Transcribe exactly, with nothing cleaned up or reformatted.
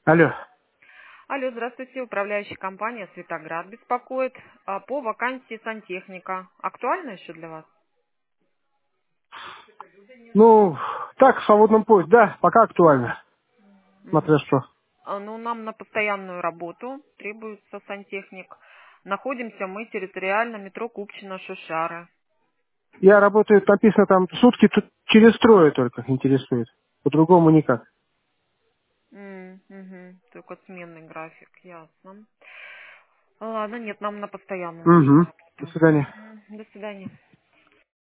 Алло. Алло, здравствуйте, управляющая компания «Светоград» беспокоит а, по вакансии сантехника. Актуально еще для вас? Ну, так, в свободном поиске, да, пока актуально. Мгм. Смотря что. А, Ну, нам на постоянную работу требуется сантехник. Находимся мы территориально, метро Купчино, Шушары. Я работаю, написано там, сутки тут через трое только интересует. По-другому никак. М, мгм. Только сменный график, ясно. Ладно, нет, нам на постоянную нужна Угу. До работа. свидания. Мгм. До свидания.